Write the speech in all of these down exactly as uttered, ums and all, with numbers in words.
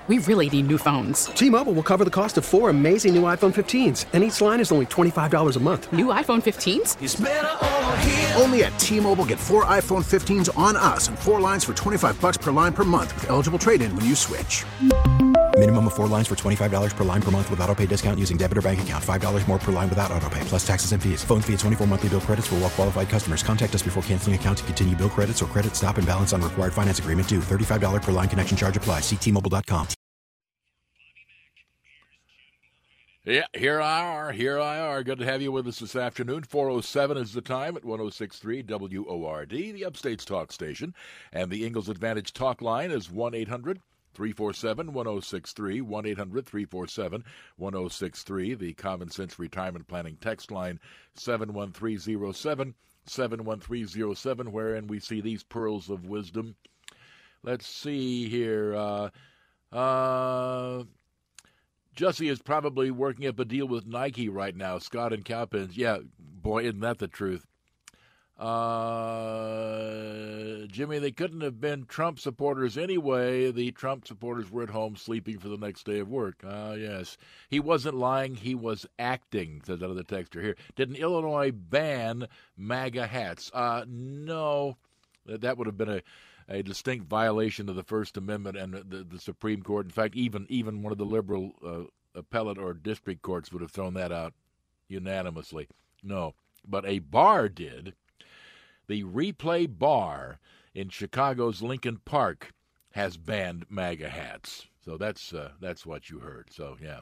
We really need new phones. T-Mobile will cover the cost of four amazing new iPhone fifteens, and each line is only twenty-five dollars a month. New iPhone fifteens? It's better over here. Only at T-Mobile, get four iPhone fifteens on us and four lines for twenty-five dollars per line per month with eligible trade-in when you switch. Minimum of four lines for twenty-five dollars per line per month with autopay discount using debit or bank account. five dollars more per line without autopay, plus taxes and fees. Phone fee at twenty-four monthly bill credits for well-qualified customers. Contact us before canceling account to continue bill credits or credit stop and balance on required finance agreement due. thirty-five dollars per line connection charge applies. See T Mobile dot com. Yeah, here I are. Here I are. Good to have you with us this afternoon. four oh seven is the time at one oh six point three W O R D, the Upstate's talk station. And the Ingalls Advantage talk line is one eight hundred three four seven one oh six three, one eight hundred three four seven one oh six three. The Common Sense Retirement Planning text line seven one three oh seven, seven one three oh seven, wherein we see these pearls of wisdom. Let's see here. Uh, uh, Jussie is probably working up a deal with Nike right now. Scott and Cowpens. Yeah, boy, isn't that the truth. Uh, Jimmy, they couldn't have been Trump supporters anyway. The Trump supporters were at home sleeping for the next day of work. Ah, uh, yes. He wasn't lying. He was acting, says another texter here. Didn't Illinois ban MAGA hats? Uh, no. That would have been a a distinct violation of the First Amendment and the, the Supreme Court. In fact, even even one of the liberal uh, appellate or district courts would have thrown that out unanimously. No, but a bar did. The Replay Bar in Chicago's Lincoln Park has banned MAGA hats. So that's uh, that's what you heard. So, yeah.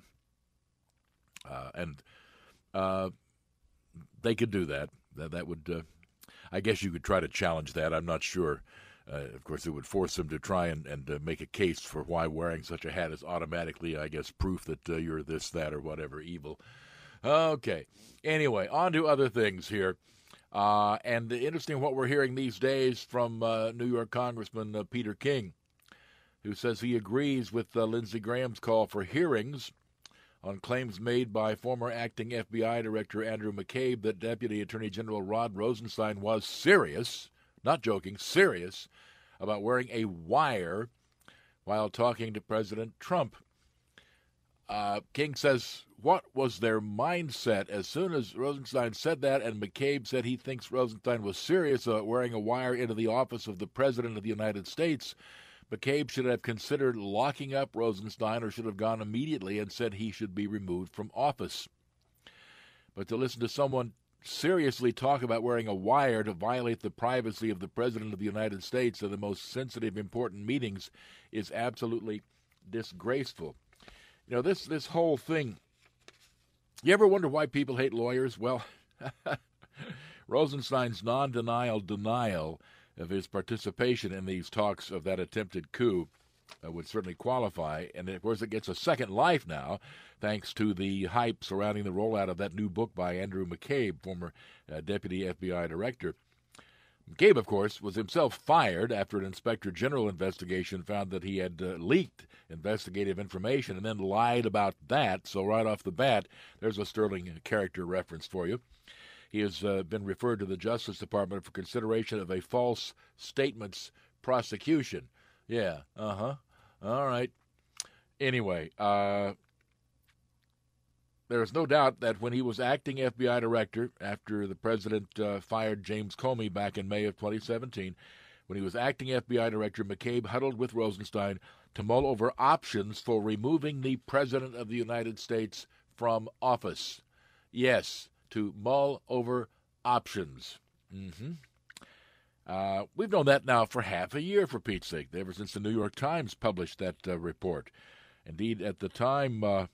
Uh, and uh, they could do that. That, that would, uh, I guess you could try to challenge that. I'm not sure. Uh, of course, it would force them to try and, and uh, make a case for why wearing such a hat is automatically, I guess, proof that uh, you're this, that, or whatever evil. Okay. Anyway, on to other things here. Uh, and interesting what we're hearing these days from uh, New York Congressman uh, Peter King, who says he agrees with uh, Lindsey Graham's call for hearings on claims made by former acting F B I Director Andrew McCabe that Deputy Attorney General Rod Rosenstein was serious, not joking, serious, about wearing a wire while talking to President Trump. Uh, King says, what was their mindset? As soon as Rosenstein said that and McCabe said he thinks Rosenstein was serious about wearing a wire into the office of the President of the United States, McCabe should have considered locking up Rosenstein or should have gone immediately and said he should be removed from office. But to listen to someone seriously talk about wearing a wire to violate the privacy of the President of the United States in the most sensitive, important meetings is absolutely disgraceful. You know, this, this whole thing, you ever wonder why people hate lawyers? Well, Rosenstein's non-denial denial of his participation in these talks of that attempted coup uh, would certainly qualify. And, of course, it gets a second life now thanks to the hype surrounding the rollout of that new book by Andrew McCabe, former uh, Deputy F B I Director. McCabe, of course, was himself fired after an Inspector General investigation found that he had uh, leaked investigative information and then lied about that. So right off the bat, there's a sterling character reference for you. He has uh, been referred to the Justice Department for consideration of a false statements prosecution. Yeah, uh-huh. All right. Anyway, uh, there is no doubt that when he was acting F B I director, after the president uh, fired James Comey back in May of twenty seventeen, when he was acting F B I director, McCabe huddled with Rosenstein to mull over options for removing the President of the United States from office. Yes, to mull over options. Mm-hmm. Uh, we've known that now for half a year, for Pete's sake, ever since the New York Times published that uh, report. Indeed, at the time, uh,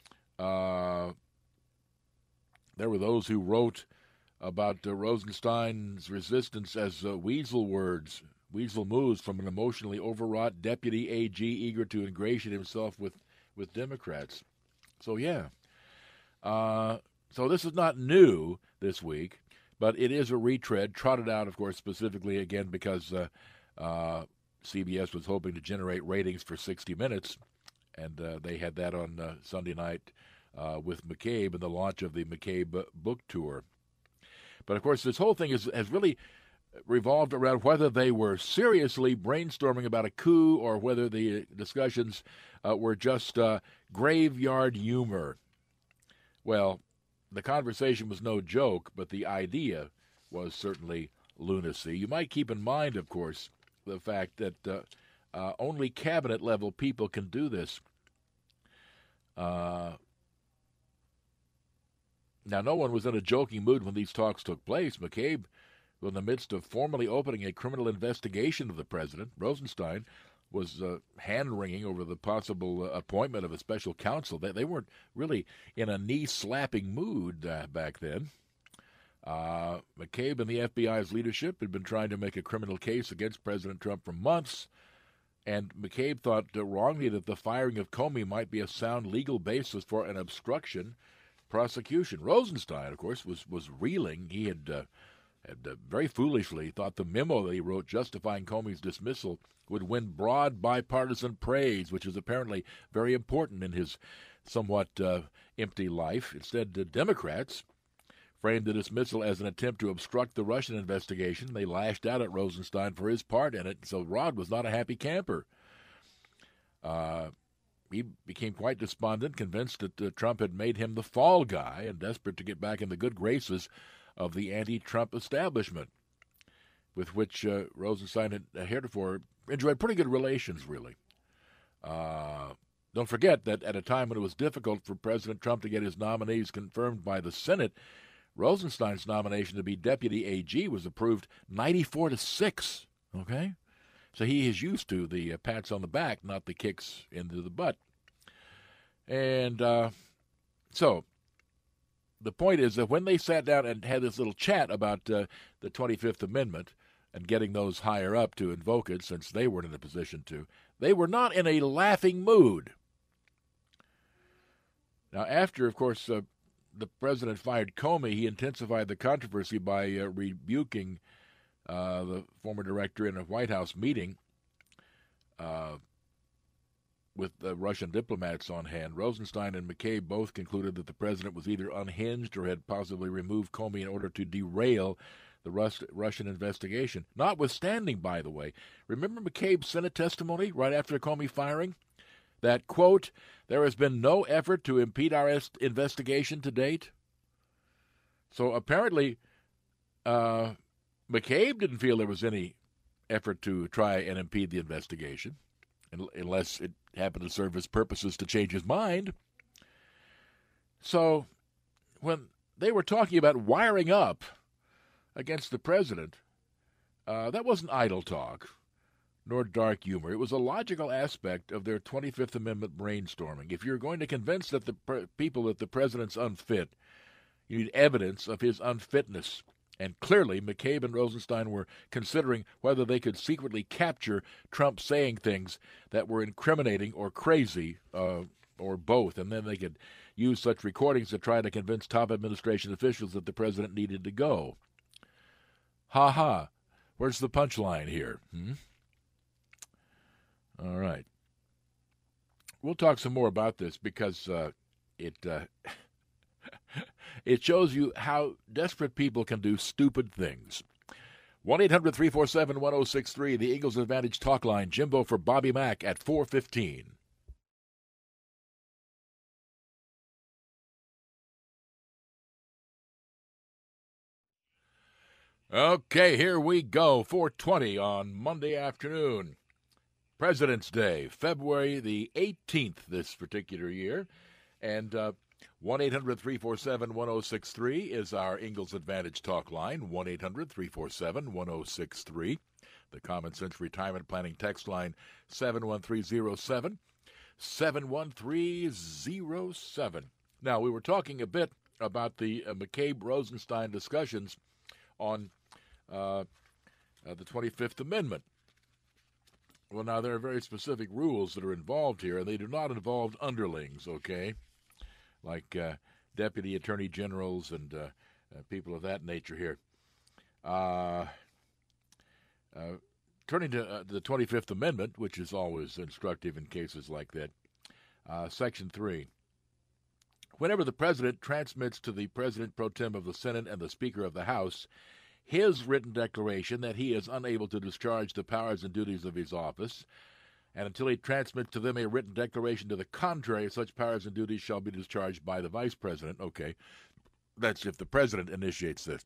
uh, there were those who wrote about uh, Rosenstein's resistance as uh, weasel words, weasel moves from an emotionally overwrought deputy A G eager to ingratiate himself with, with Democrats. So, yeah. Uh, so this is not new this week, but it is a retread, trotted out, of course, specifically, again, because uh, uh, C B S was hoping to generate ratings for sixty minutes, and uh, they had that on uh, Sunday night uh, with McCabe and the launch of the McCabe book tour. But, of course, this whole thing is, has really revolved around whether they were seriously brainstorming about a coup or whether the discussions uh, were just uh, graveyard humor. Well, the conversation was no joke, but the idea was certainly lunacy. You might keep in mind, of course, the fact that uh, uh, only cabinet-level people can do this. Uh, now, no one was in a joking mood when these talks took place. McCabe, in the midst of formally opening a criminal investigation of the president, Rosenstein was uh, hand-wringing over the possible uh, appointment of a special counsel. They, they weren't really in a knee-slapping mood uh, back then. Uh, McCabe and the F B I's leadership had been trying to make a criminal case against President Trump for months, and McCabe thought uh, wrongly that the firing of Comey might be a sound legal basis for an obstruction prosecution. Rosenstein, of course, was, was reeling. He had... Uh, And uh, very foolishly thought the memo that he wrote justifying Comey's dismissal would win broad bipartisan praise, which is apparently very important in his somewhat uh, empty life. Instead, the Democrats framed the dismissal as an attempt to obstruct the Russian investigation. They lashed out at Rosenstein for his part in it, so Rod was not a happy camper. Uh, he became quite despondent, convinced that uh, Trump had made him the fall guy, and desperate to get back in the good graces of the anti-Trump establishment, with which uh, Rosenstein had uh, heretofore enjoyed pretty good relations, really. Uh, don't forget that at a time when it was difficult for President Trump to get his nominees confirmed by the Senate, Rosenstein's nomination to be deputy A G was approved ninety-four to six, okay? So he is used to the uh, pats on the back, not the kicks into the butt. And uh, so... the point is that when they sat down and had this little chat about uh, the twenty-fifth Amendment and getting those higher up to invoke it, since they weren't in a position to, they were not in a laughing mood. Now, after, of course, uh, the president fired Comey, he intensified the controversy by uh, rebuking uh, the former director in a White House meeting uh, with uh, Russian diplomats on hand. Rosenstein and McCabe both concluded that the president was either unhinged or had possibly removed Comey in order to derail the Rus- Russian investigation. Notwithstanding, by the way, remember McCabe's Senate testimony right after the Comey firing? That, quote, there has been no effort to impede our est- investigation to date. So apparently, uh, McCabe didn't feel there was any effort to try and impede the investigation, unless it happened to serve his purposes to change his mind. So when they were talking about wiring up against the president, uh, that wasn't idle talk, nor dark humor. It was a logical aspect of their twenty-fifth Amendment brainstorming. If you're going to convince that the pre- people that the president's unfit, you need evidence of his unfitness. And clearly, McCabe and Rosenstein were considering whether they could secretly capture Trump saying things that were incriminating or crazy, uh, or both, and then they could use such recordings to try to convince top administration officials that the president needed to go. Ha ha. Where's the punchline here? Hmm? All right. We'll talk some more about this because uh, it... Uh, It shows you how desperate people can do stupid things. one eight hundred three four seven one oh six three, the Eagles Advantage talk line. Jimbo for Bobby Mack at four fifteen. Okay, here we go. four twenty on Monday afternoon. President's Day, February the eighteenth this particular year. And uh, one eight hundred three four seven one oh six three is our Ingalls Advantage talk line, one eight hundred three four seven one oh six three. The Common Sense Retirement Planning text line, seven one three zero seven, seven one three zero seven. Now, we were talking a bit about the uh, McCabe-Rosenstein discussions on uh, uh, the twenty-fifth Amendment. Well, now, there are very specific rules that are involved here, and they do not involve underlings, okay? Like uh, deputy attorney generals and uh, uh, people of that nature here. Uh, uh, turning to uh, the twenty-fifth Amendment, which is always instructive in cases like that, uh, Section three. Whenever the President transmits to the President pro tem of the Senate and the Speaker of the House his written declaration that he is unable to discharge the powers and duties of his office, and until he transmits to them a written declaration to the contrary, such powers and duties shall be discharged by the Vice President. Okay, that's if the President initiates this.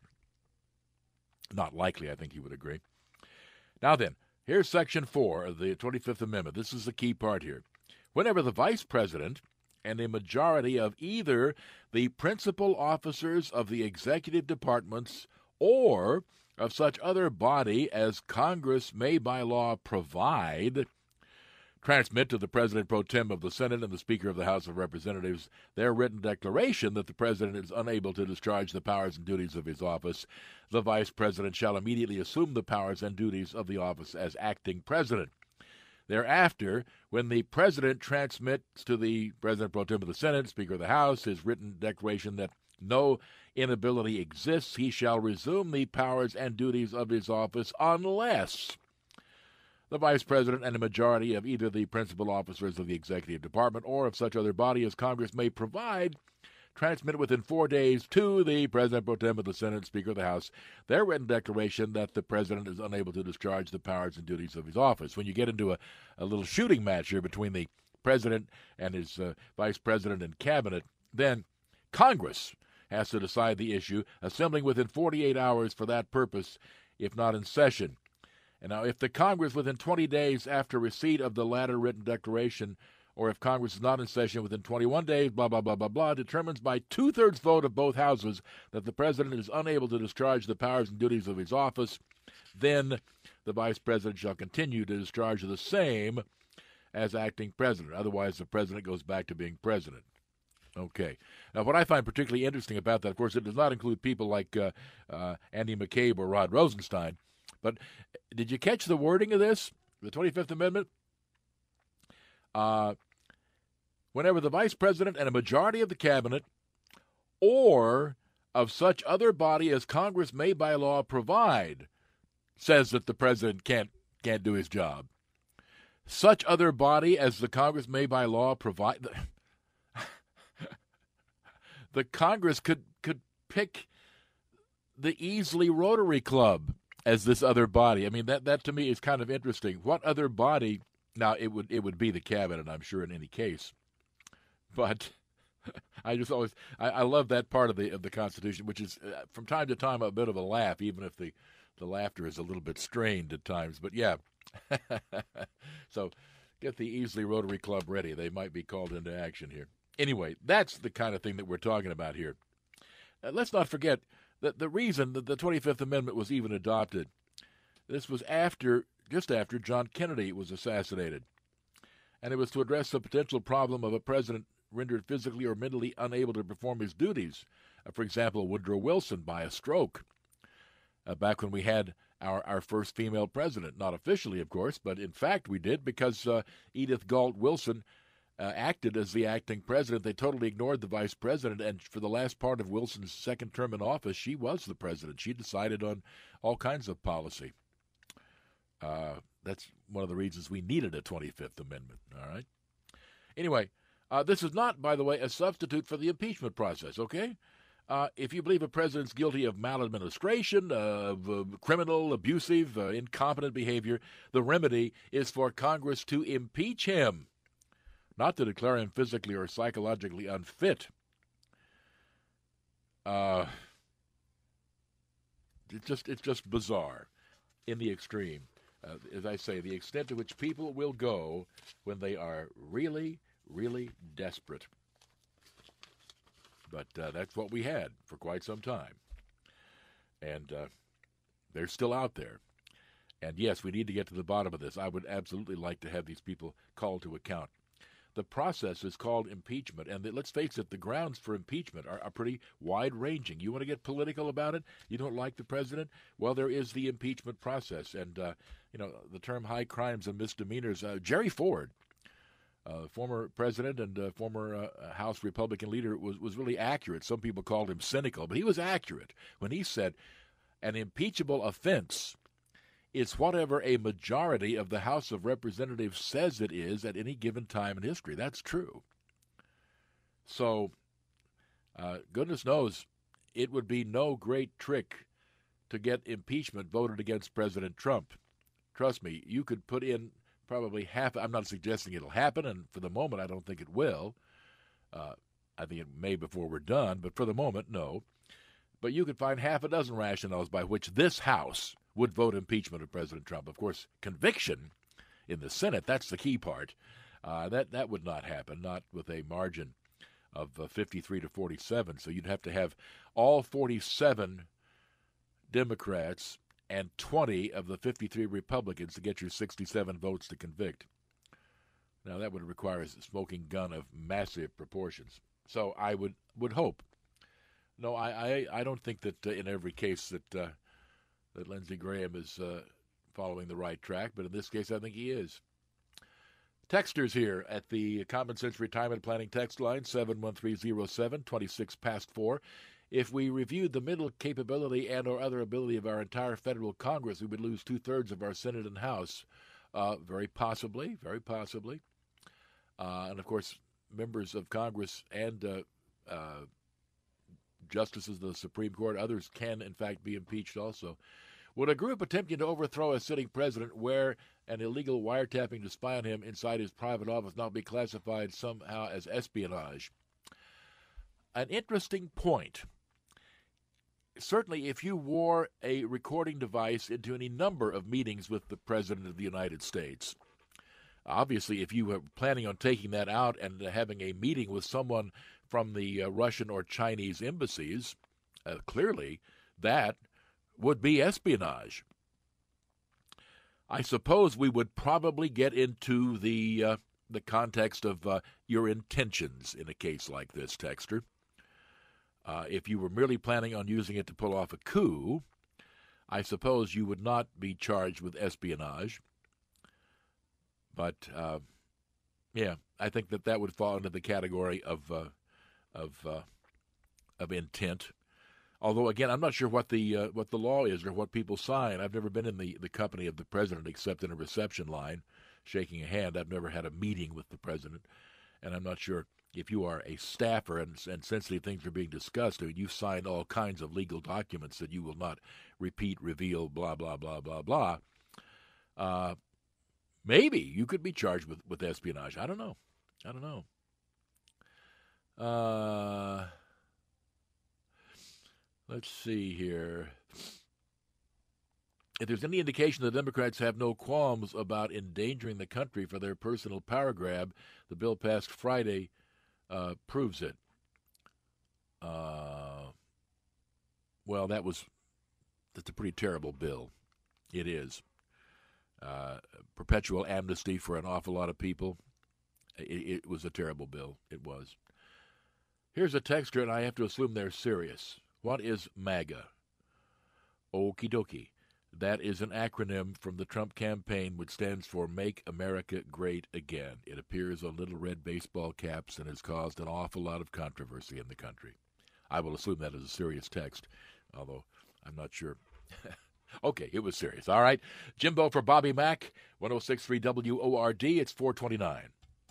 Not likely, I think he would agree. Now then, here's Section four of the twenty-fifth Amendment. This is the key part here. Whenever the Vice President and a majority of either the principal officers of the executive departments or of such other body as Congress may by law provide transmit to the President pro tem of the Senate and the Speaker of the House of Representatives their written declaration that the President is unable to discharge the powers and duties of his office, the Vice President shall immediately assume the powers and duties of the office as acting President. Thereafter, when the President transmits to the President pro tem of the Senate, Speaker of the House, his written declaration that no inability exists, he shall resume the powers and duties of his office unless the Vice President and a majority of either the principal officers of the Executive Department or of such other body as Congress may provide transmit within four days to the President pro tem of the Senate, Speaker of the House, their written declaration that the President is unable to discharge the powers and duties of his office. When you get into a, a little shooting match here between the President and his uh, Vice President and Cabinet, then Congress has to decide the issue, assembling within forty-eight hours for that purpose, if not in session. And now, if the Congress within twenty days after receipt of the latter written declaration, or if Congress is not in session within twenty-one days, blah, blah, blah, blah, blah, determines by two-thirds vote of both houses that the President is unable to discharge the powers and duties of his office, then the Vice President shall continue to discharge the same as acting President. Otherwise, the President goes back to being President. Okay. Now, what I find particularly interesting about that, of course, it does not include people like uh, uh, Andy McCabe or Rod Rosenstein. But did you catch the wording of this, the twenty-fifth Amendment? Uh, whenever the Vice President and a majority of the Cabinet or of such other body as Congress may by law provide says that the President can't can't do his job. Such other body as the Congress may by law provide. The Congress could, could pick the Easley Rotary Club as this other body. I mean, that, that to me is kind of interesting. What other body? Now, it would it would be the Cabinet, I'm sure, in any case. But I just always I, I love that part of the of the Constitution, which is uh, from time to time a bit of a laugh, even if the, the laughter is a little bit strained at times. But yeah, so get the Easley Rotary Club ready. They might be called into action here. Anyway, that's the kind of thing that we're talking about here. Uh, let's not forget that the reason that the twenty-fifth Amendment was even adopted, this was after, just after John Kennedy was assassinated. And it was to address the potential problem of a president rendered physically or mentally unable to perform his duties. Uh, for example, Woodrow Wilson by a stroke. Uh, back when we had our, our first female president. Not officially, of course, but in fact we did, because uh, Edith Galt Wilson Uh, acted as the acting president. They totally ignored the vice president, and for the last part of Wilson's second term in office, she was the president. She decided on all kinds of policy. Uh, that's one of the reasons we needed a twenty-fifth Amendment, all right? Anyway, uh, this is not, by the way, a substitute for the impeachment process, okay? Uh, if you believe a president's guilty of maladministration, uh, of uh, criminal, abusive, uh, incompetent behavior, the remedy is for Congress to impeach him, not to declare him physically or psychologically unfit. Uh, it's just it's just bizarre in the extreme. Uh, as I say, the extent to which people will go when they are really, really desperate. But uh, that's what we had for quite some time. And uh, they're still out there. And yes, we need to get to the bottom of this. I would absolutely like to have these people called to account. The process is called impeachment, and the, let's face it, the grounds for impeachment are, are pretty wide-ranging. You want to get political about it? You don't like the president? Well, there is the impeachment process, and uh, you know the term high crimes and misdemeanors. Uh, Jerry Ford, uh, former president and uh, former uh, House Republican leader, was was really accurate. Some people called him cynical, but he was accurate when he said an impeachable offense is whatever a majority of the House of Representatives says it is at any given time in history. That's true. So, uh, goodness knows, it would be no great trick to get impeachment voted against President Trump. Trust me, you could put in probably half. I'm not suggesting it'll happen, and for the moment, I don't think it will. Uh, I think it may before we're done, but for the moment, no. But you could find half a dozen rationales by which this House would vote impeachment of President Trump. Of course, conviction in the Senate, that's the key part. Uh, that, that would not happen, not with a margin of uh, fifty-three to forty-seven. So you'd have to have all forty-seven Democrats and twenty of the fifty-three Republicans to get your sixty-seven votes to convict. Now, that would require a smoking gun of massive proportions. So I would, would hope. No, I, I, I don't think that uh, in every case that uh, that Lindsey Graham is uh, following the right track, but in this case I think he is. Texters here at the Common Sense Retirement Planning text line, seven one three zero seven, twenty-six past four. If we reviewed the mental capability and or other ability of our entire federal Congress, we would lose two-thirds of our Senate and House. Uh, very possibly, very possibly. Uh, and, of course, members of Congress and uh, uh, justices of the Supreme Court, others can, in fact, be impeached also. Would a group attempting to overthrow a sitting president wear an illegal wiretapping to spy on him inside his private office not be classified somehow as espionage? An interesting point. Certainly, if you wore a recording device into any number of meetings with the President of the United States, obviously, if you were planning on taking that out and uh, having a meeting with someone from the uh, Russian or Chinese embassies, uh, clearly that would be espionage. I suppose we would probably get into the uh, the context of uh, your intentions in a case like this, Texter. Uh, if you were merely planning on using it to pull off a coup, I suppose you would not be charged with espionage. But, uh, yeah, I think that that would fall into the category of uh, of uh, of intent. Although, again, I'm not sure what the uh, what the law is or what people sign. I've never been in the, the company of the president except in a reception line, shaking a hand. I've never had a meeting with the president, and I'm not sure if you are a staffer and, and sensitive things are being discussed. I mean, you've signed all kinds of legal documents that you will not repeat, reveal, blah, blah, blah, blah, blah. Uh, maybe you could be charged with, with espionage. I don't know. I don't know. Uh... Let's see here. If there's any indication the Democrats have no qualms about endangering the country for their personal power grab, the bill passed Friday uh, proves it. Uh, well, that was that's a pretty terrible bill. It is. Uh, perpetual amnesty for an awful lot of people. It, it was a terrible bill. It was. Here's a texter, and I have to assume they're serious. What is MAGA? Okie dokie. That is an acronym from the Trump campaign, which stands for Make America Great Again. It appears on little red baseball caps and has caused an awful lot of controversy in the country. I will assume that is a serious text, although I'm not sure. Okay, it was serious. All right. Jimbo for Bobby Mack, one oh six point three W O R D. It's four twenty-nine.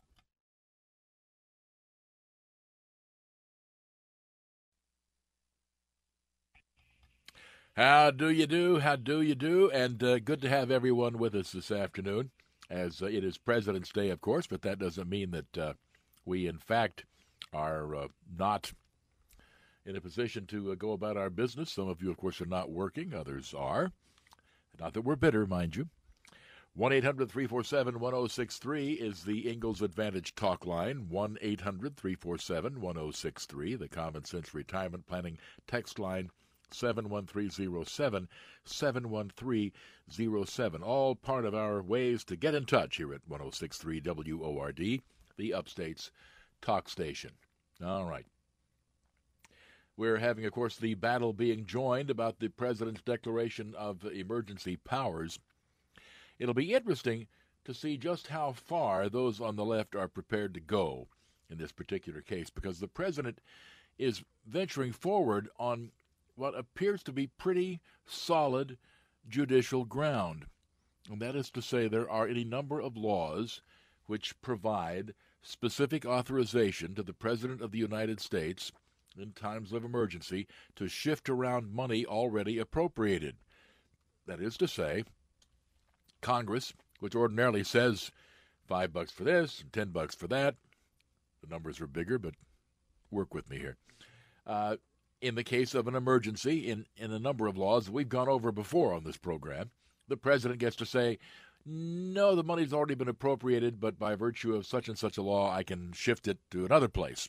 How do you do? How do you do? And uh, good to have everyone with us this afternoon, as uh, it is President's Day, of course, but that doesn't mean that uh, we, in fact, are uh, not in a position to uh, go about our business. Some of you, of course, are not working. Others are. Not that we're bitter, mind you. one eight hundred three four seven one oh six three is the Ingalls Advantage talk line. one eight hundred three four seven one oh six three, the Common Sense Retirement Planning text line. seven one three zero seven, seven one three zero seven. All part of our ways to get in touch here at one oh six point three W O R D, the Upstate's talk station. All right. We're having, of course, the battle being joined about the President's declaration of emergency powers. It'll be interesting to see just how far those on the left are prepared to go in this particular case, because the President is venturing forward on what appears to be pretty solid judicial ground. And that is to say, there are any number of laws which provide specific authorization to the President of the United States in times of emergency to shift around money already appropriated. That is to say, Congress, which ordinarily says five bucks for this and ten bucks for that, the numbers are bigger, but work with me here. Uh, in the case of an emergency, in, in a number of laws that we've gone over before on this program, the president gets to say, no, the money's already been appropriated, but by virtue of such and such a law, I can shift it to another place.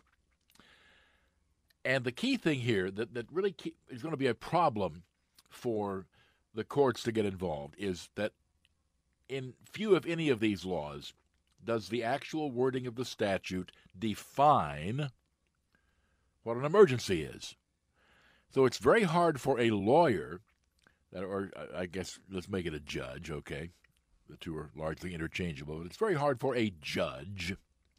And the key thing here that, that really key, is going to be a problem for the courts to get involved is that in few, if any, of these laws does the actual wording of the statute define what an emergency is. So it's very hard for a lawyer, or I guess let's make it a judge, okay? The two are largely interchangeable, but it's very hard for a judge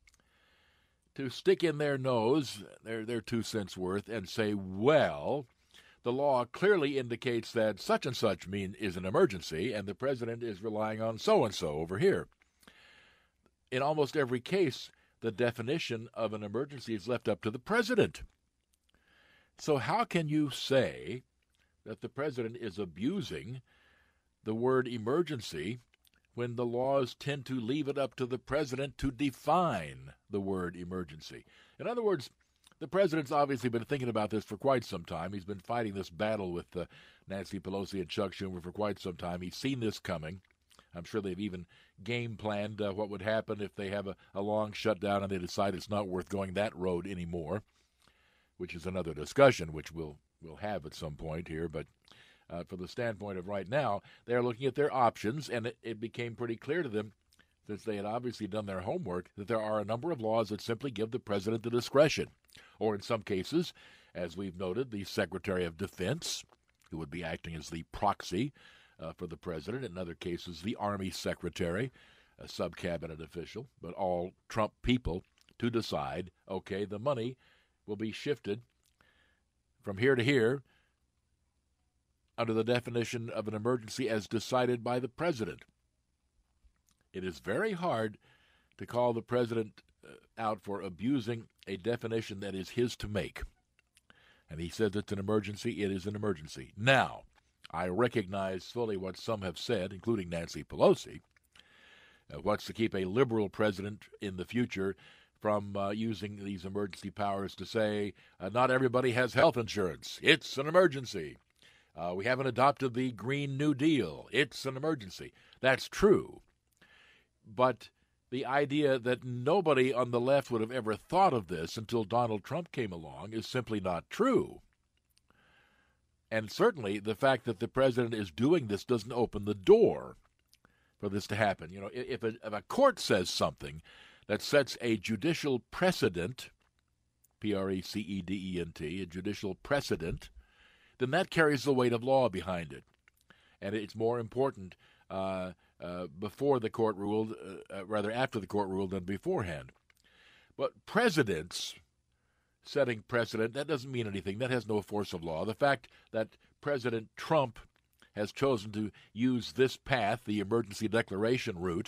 to stick in their nose, their, their two cents worth, and say, well, the law clearly indicates that such and such mean is an emergency, and the president is relying on so-and-so over here. In almost every case, the definition of an emergency is left up to the president. So how can you say that the president is abusing the word emergency when the laws tend to leave it up to the president to define the word emergency? In other words, the president's obviously been thinking about this for quite some time. He's been fighting this battle with uh, Nancy Pelosi and Chuck Schumer for quite some time. He's seen this coming. I'm sure they've even game planned uh, what would happen if they have a, a long shutdown and they decide it's not worth going that road anymore, which is another discussion which we'll, we'll have at some point here. But uh, from the standpoint of right now, they're looking at their options, and it, it became pretty clear to them, since they had obviously done their homework, that there are a number of laws that simply give the president the discretion. Or in some cases, as we've noted, the Secretary of Defense, who would be acting as the proxy uh, for the president. In other cases, the Army Secretary, a sub-cabinet official, but all Trump people to decide, okay, the money will be shifted from here to here under the definition of an emergency as decided by the president. It is very hard to call the president out for abusing a definition that is his to make. And he says it's an emergency. It is an emergency. Now, I recognize fully what some have said, including Nancy Pelosi, uh, what's to keep a liberal president in the future from uh, using these emergency powers to say, uh, not everybody has health insurance. It's an emergency. Uh, we haven't adopted the Green New Deal. It's an emergency. That's true. But the idea that nobody on the left would have ever thought of this until Donald Trump came along is simply not true. And certainly the fact that the president is doing this doesn't open the door for this to happen. You know, if a, if a court says something that sets a judicial precedent, P R E C E D E N T, a judicial precedent, then that carries the weight of law behind it. And it's more important uh, uh, before the court ruled, uh, uh, rather after the court ruled than beforehand. But presidents setting precedent, that doesn't mean anything. That has no force of law. The fact that President Trump has chosen to use this path, the emergency declaration route,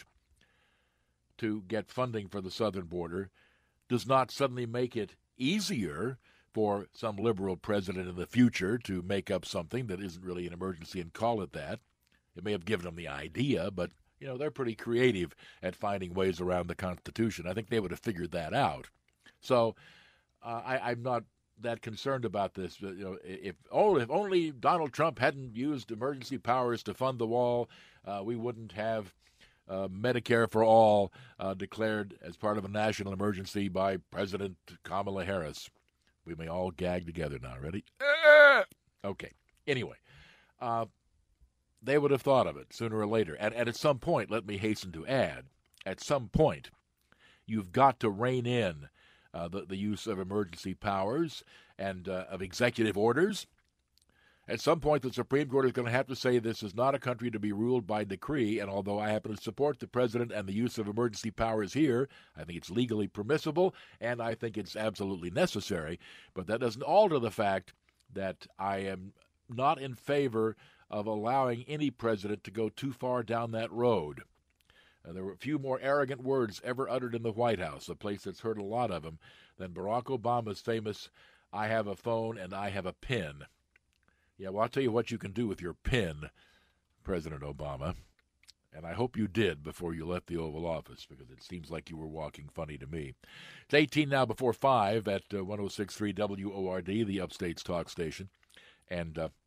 to get funding for the southern border, does not suddenly make it easier for some liberal president in the future to make up something that isn't really an emergency and call it that. It may have given them the idea, but, you know, they're pretty creative at finding ways around the Constitution. I think they would have figured that out. So uh, I, I'm not that concerned about this. You know, if, oh, if only Donald Trump hadn't used emergency powers to fund the wall, uh, we wouldn't have uh, Medicare for all uh, declared as part of a national emergency by President Kamala Harris. We may all gag together now. Ready? Okay. Anyway, uh, they would have thought of it sooner or later. And, and at some point, let me hasten to add, at some point, you've got to rein in uh, the, the use of emergency powers and uh, of executive orders. At some point, the Supreme Court is going to have to say this is not a country to be ruled by decree, and although I happen to support the president and the use of emergency powers here, I think it's legally permissible, and I think it's absolutely necessary, but that doesn't alter the fact that I am not in favor of allowing any president to go too far down that road. Uh, there were a few more arrogant words ever uttered in the White House, a place that's heard a lot of them, than Barack Obama's famous I have a phone and I have a pin. Yeah, well, I'll tell you what you can do with your pin, President Obama. And I hope you did before you left the Oval Office, because it seems like you were walking funny to me. It's eighteen now before five at uh, one oh six point three W O R D, the Upstate's talk station. And uh,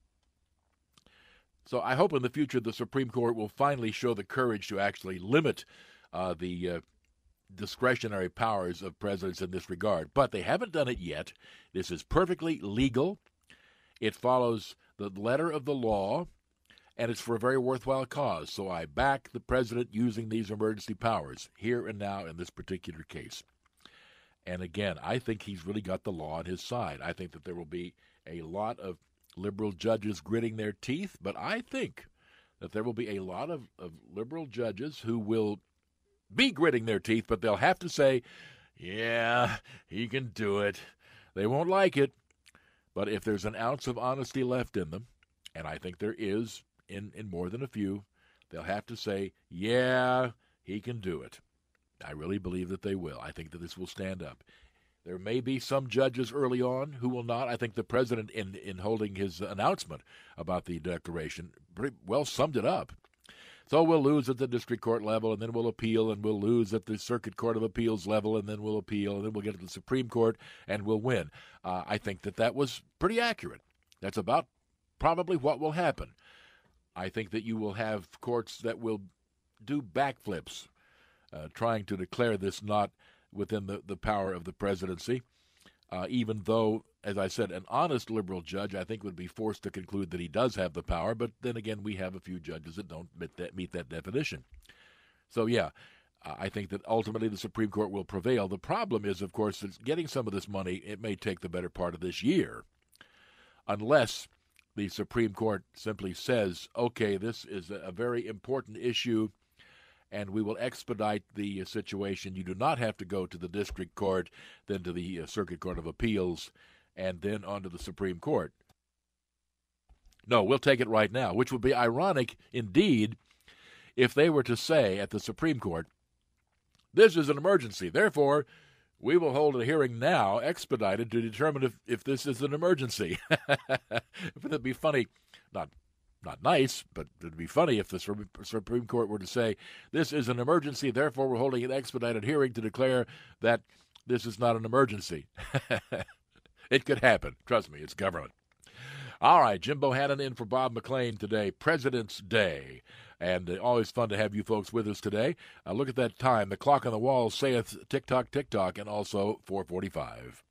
so I hope in the future the Supreme Court will finally show the courage to actually limit uh, the uh, discretionary powers of presidents in this regard. But they haven't done it yet. This is perfectly legal. It follows the letter of the law, and it's for a very worthwhile cause. So I back the president using these emergency powers here and now in this particular case. And again, I think he's really got the law on his side. I think that there will be a lot of liberal judges gritting their teeth, but I think that there will be a lot of, of liberal judges who will be gritting their teeth, but they'll have to say, yeah, he can do it. They won't like it. But if there's an ounce of honesty left in them, and I think there is in, in more than a few, they'll have to say, yeah, he can do it. I really believe that they will. I think that this will stand up. There may be some judges early on who will not. I think the president, in, in holding his announcement about the declaration, pretty well summed it up. So we'll lose at the district court level, and then we'll appeal, and we'll lose at the Circuit Court of Appeals level, and then we'll appeal, and then we'll get to the Supreme Court, and we'll win. Uh, I think that that was pretty accurate. That's about probably what will happen. I think that you will have courts that will do backflips, uh, trying to declare this not within the, the power of the presidency, uh, even though, as I said, an honest liberal judge, I think, would be forced to conclude that he does have the power. But then again, we have a few judges that don't meet that, meet that definition. So, yeah, I think that ultimately the Supreme Court will prevail. The problem is, of course, that getting some of this money, it may take the better part of this year, unless the Supreme Court simply says, okay, this is a very important issue, and we will expedite the uh, situation. You do not have to go to the district court, then to the uh, Circuit Court of Appeals, and then on to the Supreme Court. No, we'll take it right now, which would be ironic indeed if they were to say at the Supreme Court, this is an emergency, therefore we will hold a hearing now, expedited, to determine if, if this is an emergency. Wouldn't it be funny? Not Not nice, but it would be funny if the Supreme Court were to say, this is an emergency, therefore we're holding an expedited hearing to declare that this is not an emergency. It could happen. Trust me, it's government. All right, Jim Bohannon in for Bob McLean today, President's Day. And uh, always fun to have you folks with us today. Uh, look at that time. The clock on the wall saith tick-tock, tick-tock, and also four forty-five.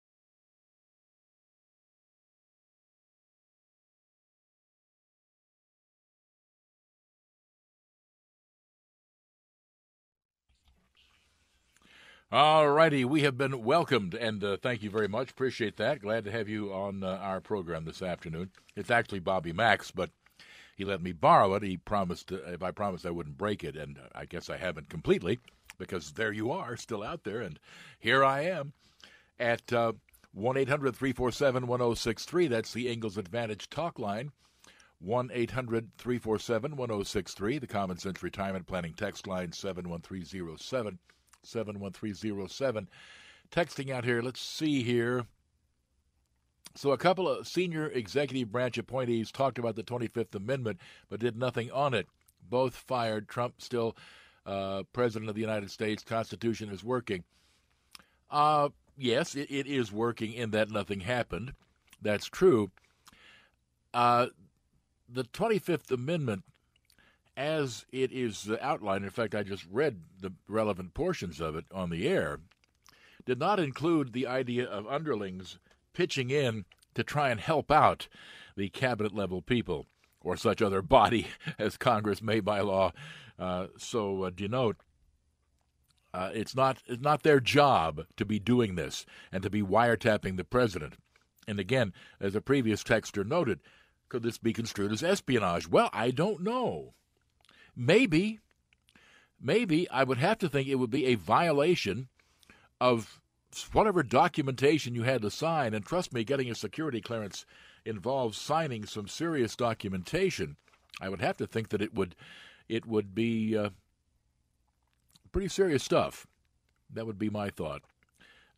All righty, we have been welcomed, and uh, thank you very much. Appreciate that. Glad to have you on uh, our program this afternoon. It's actually Bobby Max, but he let me borrow it. He promised, uh, if I promised I wouldn't break it, and I guess I haven't completely, because there you are, still out there, and here I am at uh, one eight hundred three four seven one oh six three. That's the Ingalls Advantage talk line, one eight hundred three four seven one oh six three. The Common Sense Retirement Planning text line, seven one three zero seven. seven one three zero seven. Texting out here, let's see here. So a couple of senior executive branch appointees talked about the twenty-fifth Amendment, but did nothing on it. Both fired. Trump still uh, President of the United States. Constitution is working. Uh, yes, it, it is working in that nothing happened. That's true. Uh, the twenty-fifth Amendment, as it is outlined, in fact, I just read the relevant portions of it on the air, did not include the idea of underlings pitching in to try and help out the cabinet-level people or such other body as Congress may by law uh, so uh, denote. Uh, it's not it's not their job to be doing this and to be wiretapping the president. And again, as a previous texter noted, could this be construed as espionage? Well, I don't know. Maybe, maybe I would have to think it would be a violation of whatever documentation you had to sign. And trust me, getting a security clearance involves signing some serious documentation. I would have to think that it would, it would be uh, pretty serious stuff. That would be my thought.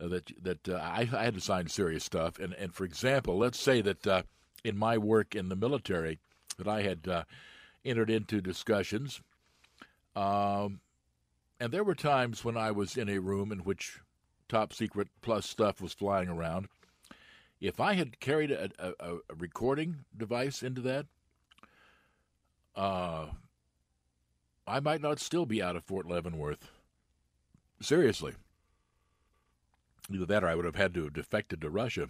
uh, that that uh, I, I had to sign serious stuff. And, and for example, let's say that uh, in my work in the military that I had uh, entered into discussions, um, and there were times when I was in a room in which top secret plus stuff was flying around. If I had carried a, a, a recording device into that, uh, I might not still be out of Fort Leavenworth. Seriously. Either that or I would have had to have defected to Russia.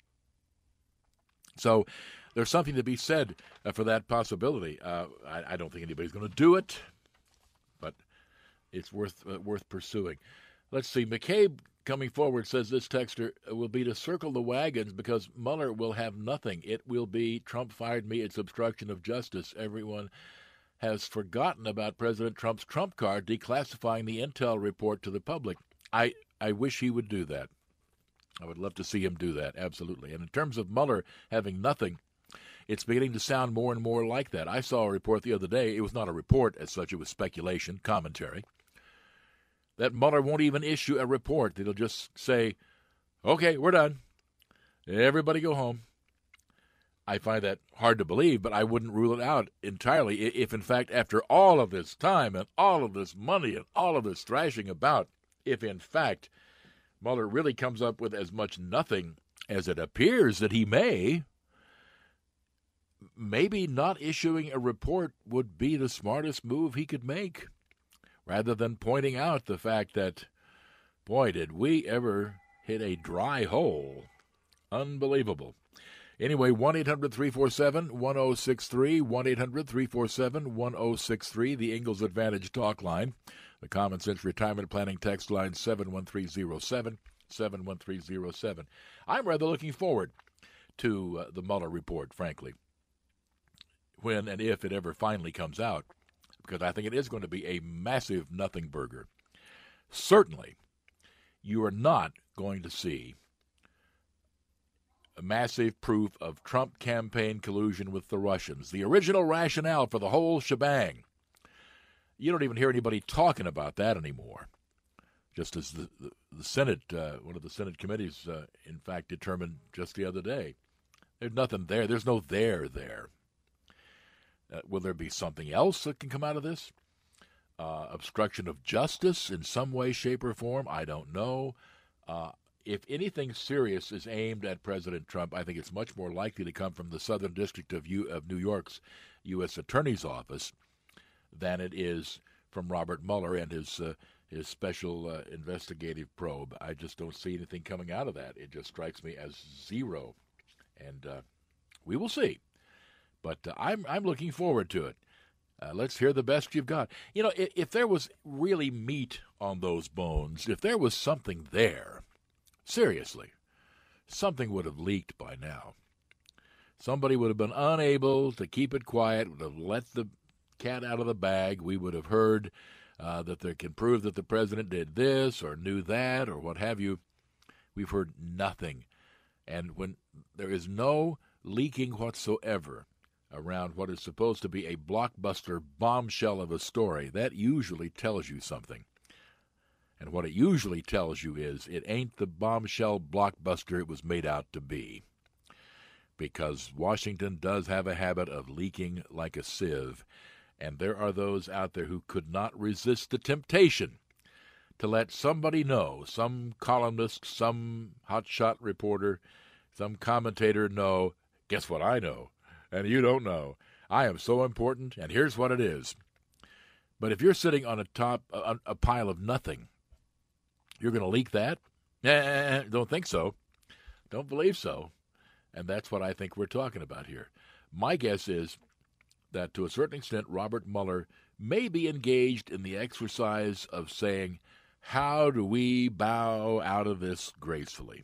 So there's something to be said uh, for that possibility. Uh, I, I don't think anybody's going to do it, but it's worth uh, worth pursuing. Let's see. McCabe coming forward says this texter will be to circle the wagons because Mueller will have nothing. It will be Trump fired me. It's obstruction of justice. Everyone has forgotten about President Trump's Trump card declassifying the intel report to the public. I, I wish he would do that. I would love to see him do that, absolutely. And in terms of Mueller having nothing, it's beginning to sound more and more like that. I saw a report the other day. It was not a report as such. It was speculation, commentary, that Mueller won't even issue a report. It'll just say, okay, we're done. Everybody go home. I find that hard to believe, but I wouldn't rule it out entirely if, in fact, after all of this time and all of this money and all of this thrashing about, if, in fact, Mueller really comes up with as much nothing as it appears that he may, maybe not issuing a report would be the smartest move he could make, rather than pointing out the fact that, boy, did we ever hit a dry hole. Unbelievable. Anyway, one eight hundred three four seven one oh six three, one eight hundred three four seven one oh six three, the Ingalls Advantage talk line. The Common Sense Retirement Planning text line seven one three zero seven, seven one three zero seven. I'm rather looking forward to uh, the Mueller report, frankly, when and if it ever finally comes out, because I think it is going to be a massive nothing burger. Certainly, you are not going to see a massive proof of Trump campaign collusion with the Russians. The original rationale for the whole shebang. You don't even hear anybody talking about that anymore. Just as the, the, the Senate, uh, one of the Senate committees, uh, in fact, determined just the other day. There's nothing there. There's no there there. Uh, will there be something else that can come out of this? Uh, obstruction of justice in some way, shape, or form? I don't know. Uh, if anything serious is aimed at President Trump, I think it's much more likely to come from the Southern District of, U- of New York's U S Attorney's Office than it is from Robert Mueller and his uh, his special uh, investigative probe. I just don't see anything coming out of that. It just strikes me as zero. And uh, we will see. But uh, I'm I'm looking forward to it. Uh, let's hear the best you've got. You know, if, if there was really meat on those bones, if there was something there, seriously, something would have leaked by now. Somebody would have been unable to keep it quiet, would have let the cat out of the bag. We would have heard uh, that they can prove that the president did this or knew that or what have you. We've heard nothing. And when there is no leaking whatsoever around what is supposed to be a blockbuster bombshell of a story, that usually tells you something. And what it usually tells you is it ain't the bombshell blockbuster it was made out to be. Because Washington does have a habit of leaking like a sieve. And there are those out there who could not resist the temptation to let somebody know, some columnist, some hotshot reporter, some commentator know, guess what I know, and you don't know. I am so important, and here's what it is. But if you're sitting on a top, a, a pile of nothing, you're going to leak that? Eh, don't think so. Don't believe so. And that's what I think we're talking about here. My guess is that to a certain extent, Robert Mueller may be engaged in the exercise of saying, how do we bow out of this gracefully?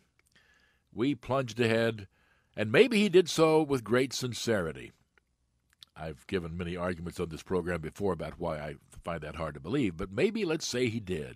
We plunged ahead, and maybe he did so with great sincerity. I've given many arguments on this program before about why I find that hard to believe, but maybe let's say he did.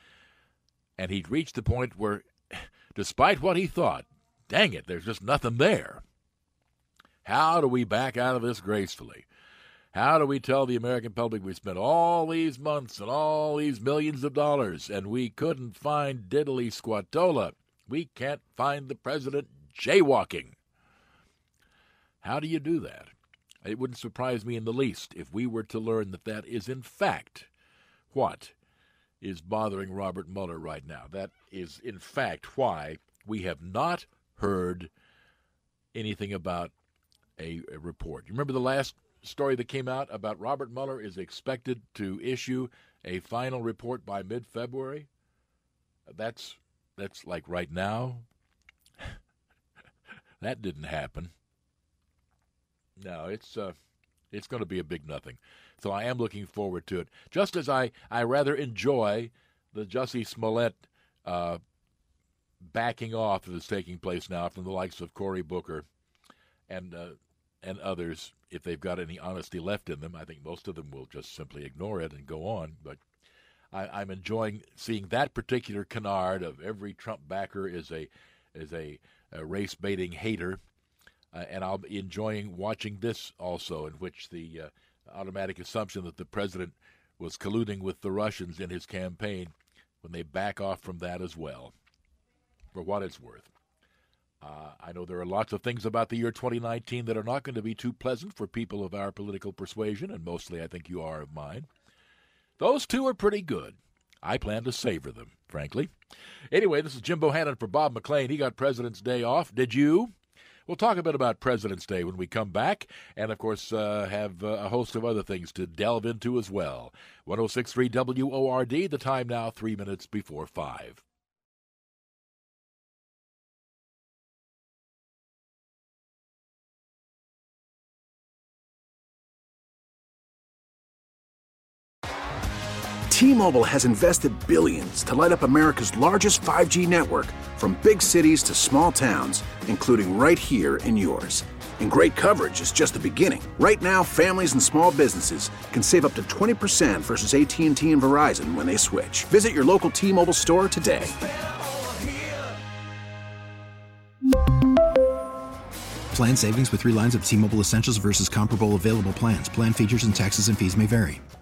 And he'd reached the point where, despite what he thought, dang it, there's just nothing there. How do we back out of this gracefully? How do we tell the American public we spent all these months and all these millions of dollars and we couldn't find diddly squatola? We can't find the president jaywalking. How do you do that? It wouldn't surprise me in the least if we were to learn that that is in fact what is bothering Robert Mueller right now. That is in fact why we have not heard anything about a, a report. You remember the last story that came out about Robert Mueller is expected to issue a final report by mid-February? That's that's like right now. That didn't happen. No, it's uh, it's going to be a big nothing. So I am looking forward to it. Just as I, I rather enjoy the Jussie Smollett uh, backing off that is taking place now from the likes of Cory Booker and uh, and others, if they've got any honesty left in them. I think most of them will just simply ignore it and go on. But I, I'm enjoying seeing that particular canard of every Trump backer is a is a, a race-baiting hater. Uh, and I'll be enjoying watching this also, in which the uh, automatic assumption that the president was colluding with the Russians in his campaign, when they back off from that as well, for what it's worth. Uh, I know there are lots of things about the year twenty nineteen that are not going to be too pleasant for people of our political persuasion, and mostly I think you are of mine. Those two are pretty good. I plan to savor them, frankly. Anyway, this is Jim Bohannon for Bob McLean. He got President's Day off. Did you? We'll talk a bit about President's Day when we come back, and, of course, uh, have uh, a host of other things to delve into as well. one oh six point three W O R D, the time now three minutes before five. T-Mobile has invested billions to light up America's largest five G network, from big cities to small towns, including right here in yours. And great coverage is just the beginning. Right now, families and small businesses can save up to twenty percent versus A T and T and Verizon when they switch. Visit your local T-Mobile store today. Plan savings with three lines of T-Mobile Essentials versus comparable available plans. Plan features and taxes and fees may vary.